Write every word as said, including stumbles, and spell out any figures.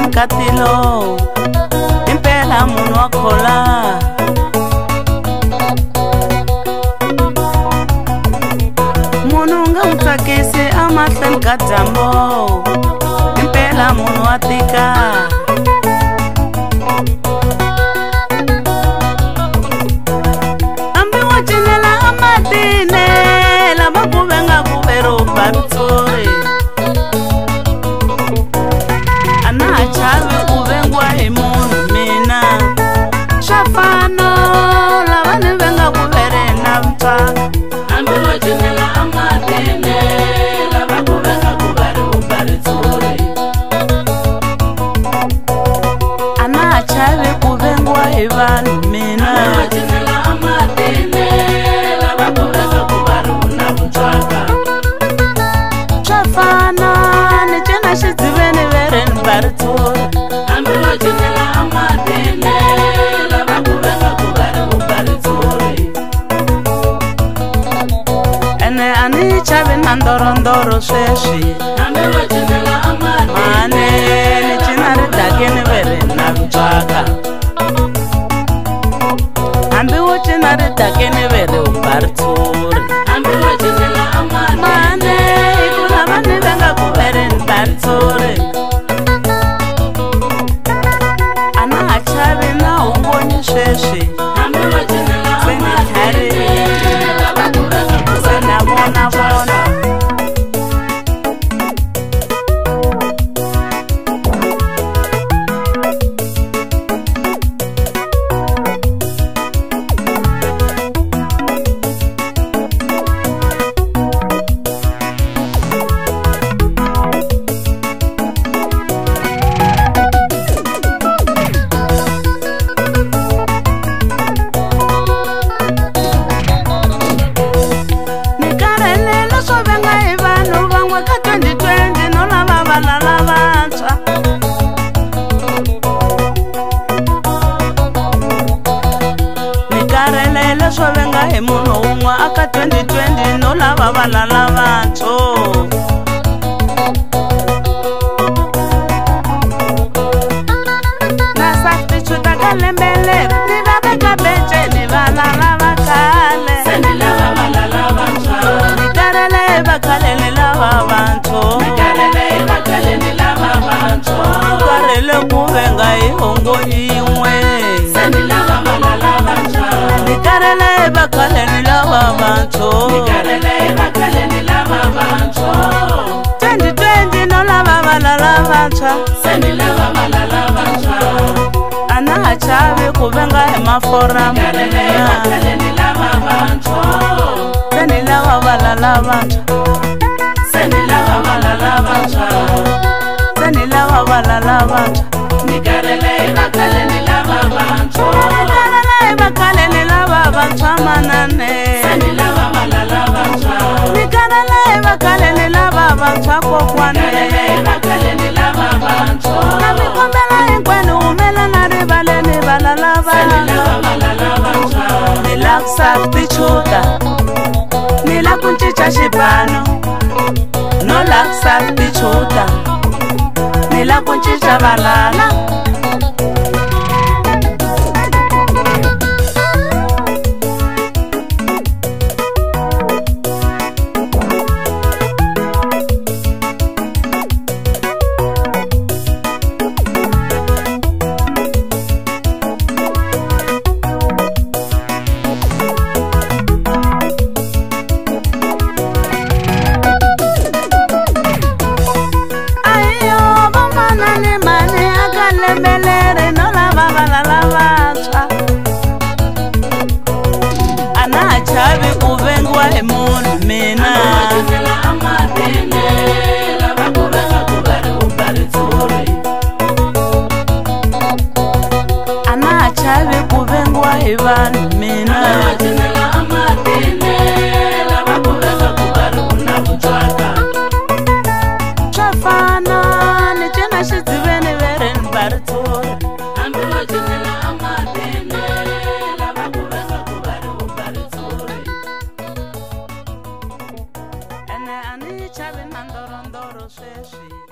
katilo impela munhu wa khola munhu nga n'wi tsakisi amahlweni ka dyambu impela munhu wa tika hambi wo cinela amatine lava ku venga ku vero baritsori a na ha chavi ku vengwa hi munhu mina swa fana lava ni venga ku vere na vutswa hambi wo cinela amatine lava ku venga ku vero baritsori a na ha chavi ku vengwa hi vanhu mina swa fana ni cina xidziveni vereni baritsori hambi wo cinela amatine lava ku venga ku vari u baritsori ene a ni chavi na ndorondoro sweswi hambi wo cinela amatine ni cina ridakeni vereni na vutswaka hambi wo cina ridakeni veri u baritsori hambi wo cinela amatine iku lava ni venga ku vereni baritsori a na ha chavi na hungoni sweswi hambi wo cinela amatine lava ku venga ku se na vona vona swo venga hi munhu un'we aka twenty twenty no lava valala vantshwa na substitute ka lembe leri ni va veka benceni valala va khale se ni lava valala vantshwa ni karele va khale ni lava vantshwa ni karele va khale ni lava vantshwa karele ku venga hi hongo yin'we se ni lava valala vantshwa ni karele va khale ni lava vantshwa ni karele va khale ni lava vantshwa twenty twenty no lava valala vantshwa se ni lava valala vantshwa a na ha chavi ku venga hi maforamu ni karele va khale ni lava vantshwa se ni lava valala vantshwa se ni lava valala vantshwa se ni lava valala vantshwa ni karele va khale ni lava vantshwa ni karele va khale ni lava vantshwa manane se ni lava valala vantshwa ni karele va khale ni lava vantshwa kokwane ni karele va khale ni lava vantshwa na mi kombela hinkwenu humelela rivaleni valala vantshwa ni la ku substitute ni la ku cinca xibano no la ku substitute ni la ku cinca valala chavi ku vengiwa hi munhu mina a na ha chavi ku vengiwa hi vanhu mina swa fana ni cina xidziveni vereni baritsori ene a ni chavi na ndorondoro sweswi